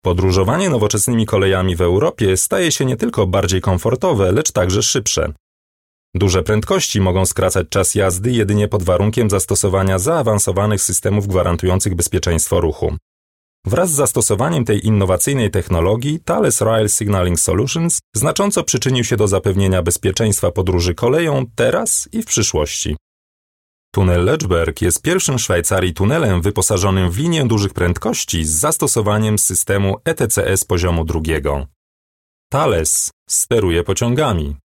Podróżowanie nowoczesnymi kolejami w Europie staje się nie tylko bardziej komfortowe, lecz także szybsze. Duże prędkości mogą skracać czas jazdy jedynie pod warunkiem zastosowania zaawansowanych systemów gwarantujących bezpieczeństwo ruchu. Wraz z zastosowaniem tej innowacyjnej technologii Thales Rail Signaling Solutions znacząco przyczynił się do zapewnienia bezpieczeństwa podróży koleją teraz i w przyszłości. Tunel Lötschberg jest pierwszym w Szwajcarii tunelem wyposażonym w linię dużych prędkości z zastosowaniem systemu ETCS poziomu drugiego. Thales steruje pociągami.